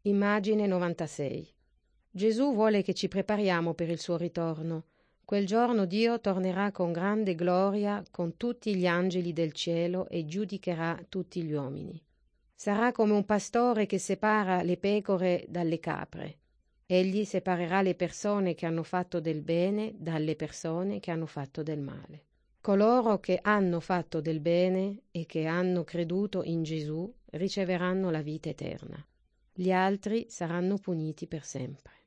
Immagine 96. Gesù vuole che ci prepariamo per il suo ritorno. Quel giorno Dio tornerà con grande gloria con tutti gli angeli del cielo e giudicherà tutti gli uomini. Sarà come un pastore che separa le pecore dalle capre. Egli separerà le persone che hanno fatto del bene dalle persone che hanno fatto del male. Coloro che hanno fatto del bene e che hanno creduto in Gesù riceveranno la vita eterna. Gli altri saranno puniti per sempre.